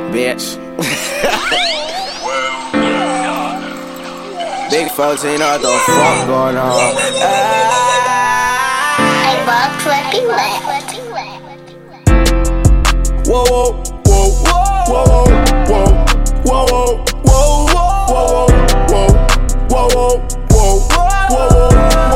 bitch. Big folks ain't know what the fuck going on. I love flipping lit. Whoa, whoa, whoa, whoa, whoa, whoa, whoa, whoa, whoa, whoa, whoa,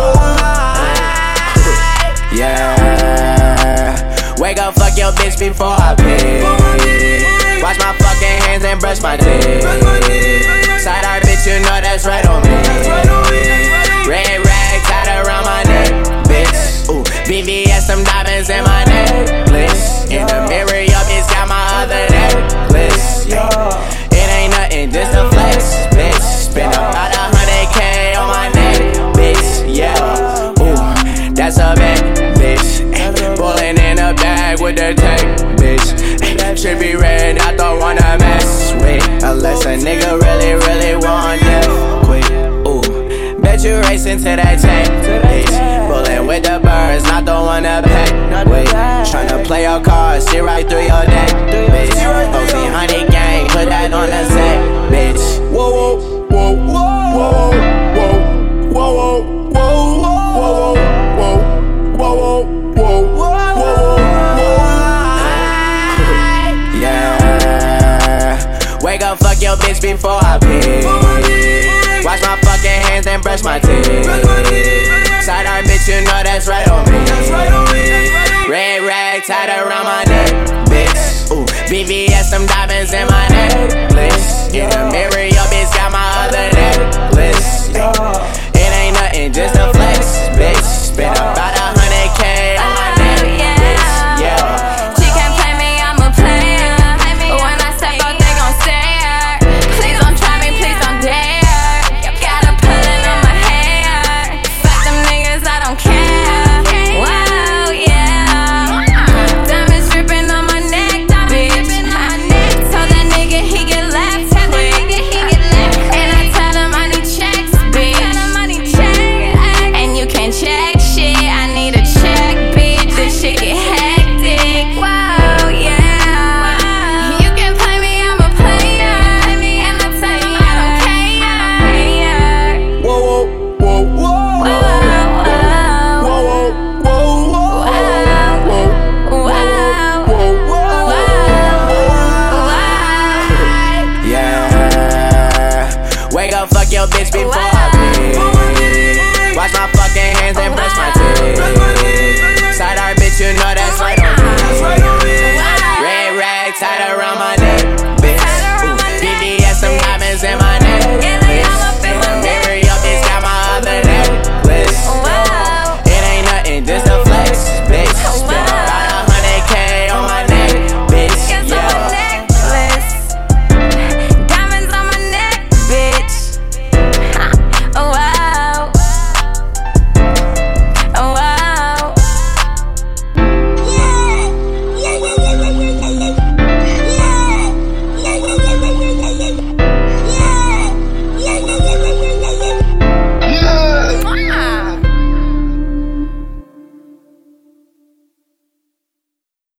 yeah. Wake up, fuck your bitch before I pay. Wash my fucking hands and brush my teeth. Side eye bitch, you know that's right on me. Red rag tied around my neck, bitch. Ooh, BVS, some diamonds in my necklace. In the mirror, your bitch got my other necklace. Yeah. It ain't nothing, just a flex, bitch. Spend about 100K on my neck, bitch. Yeah. Ooh, that's a bet, bitch. Pulling in a bag with the tape, bitch. Should be red, I don't wanna mess with. Unless a nigga really want it quick. Ooh, bet you racing to that tank, bitch. Pulling with the birds, not the one to pay. Wait, tryna play your cards, shit right through your neck, bitch. OC honey gang, put that on the set, bitch. Whoa, whoa, whoa, whoa, whoa, whoa, whoa, whoa, whoa, whoa, whoa, whoa, whoa, whoa. Wake up, fuck your bitch before I pee. Wash my fucking hands and brush my teeth. Side eye bitch, you know that's right on me. Red rag tied around my neck, bitch. Ooh, BVS, some diamonds in my necklace. In the mirror, your bitch got my other necklace. It ain't nothing, just a flex, bitch. Spend about 100K on my neck, bitch. Yeah. She can't play me, I'm a player. When I step out, they gon' stare. Please don't try me, please don't dare. Got a pullin' on my hair. Fuck them niggas, I don't care. Wow, yeah. Diamonds drippin' on my neck, bitch. Told that nigga he get left quick. And I tell him I need checks, bitch. And you can't check shit, I need a check, bitch. This shit get hectic. Wow, yeah. You can play me, I'm a player. And I tell you I don't care. Whoa, whoa, whoa, yeah. Wake up, fuck your bitch before I pee. Wash my fucking hands and brush my teeth. Side eye bitch, you know that's right on me. Red rag tied around my neck.